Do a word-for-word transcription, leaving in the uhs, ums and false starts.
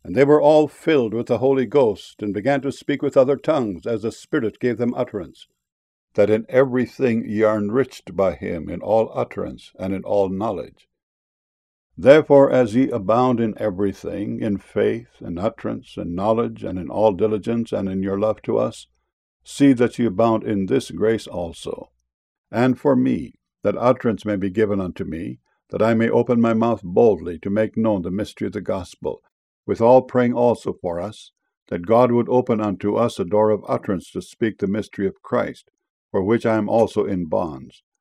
And they were all filled with the Holy Ghost, and began to speak with other tongues, as the Spirit gave them utterance. That in everything ye are enriched by him, in all utterance and in all knowledge. Therefore, as ye abound in everything, in faith, and utterance, and knowledge, and in all diligence, and in your love to us, see that ye abound in this grace also. And for me, that utterance may be given unto me, that I may open my mouth boldly to make known the mystery of the gospel, withal praying also for us, that God would open unto us a door of utterance to speak the mystery of Christ, for which I am also in bonds,